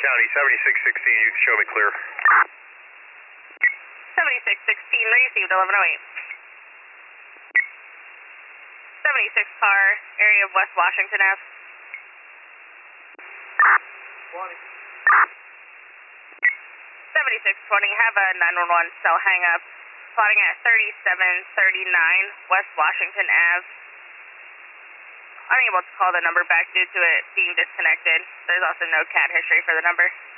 County 7616, you can show me clear. 7616, received 1108. 76 car, area of West Washington Ave. 20. 7620, have a 911 cell hang up. Plotting at 3739 West Washington Ave. Unable to call the number back due to it being disconnected. There's also no CAD history for the number.